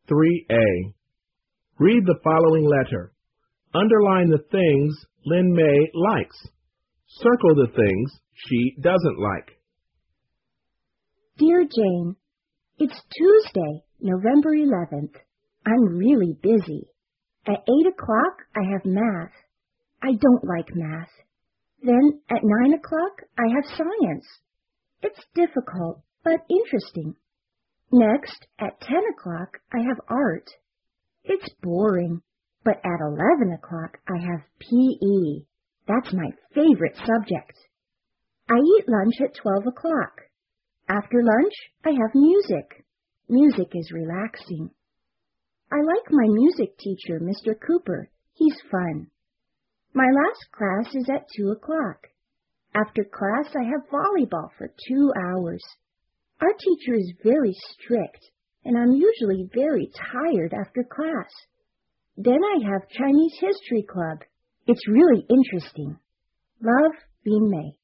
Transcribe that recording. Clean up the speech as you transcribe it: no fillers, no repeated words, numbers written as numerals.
3A. Read the following letter. Underline the things Lynn May likes. Circle the things she doesn't like. Dear Jane, it's Tuesday, November 11th. I'm really busy. At 8 o'clock, I have math. I don't like math. Then at 9 o'clock, I have science. It's difficult, but interesting. Next, at 10 o'clock, I have art. It's boring, but at 11 o'clock, I have PE. That's my favorite subject. I eat lunch at 12 o'clock. After lunch, I have music. Music is relaxing. I like my music teacher, Mr. Cooper. He's fun. My last class is at 2 o'clock. After class, I have volleyball for 2 hours. Our teacher is very strict, and I'm usually very tired after class. Then I have Chinese History Club. It's really interesting. Love, Lin Mei.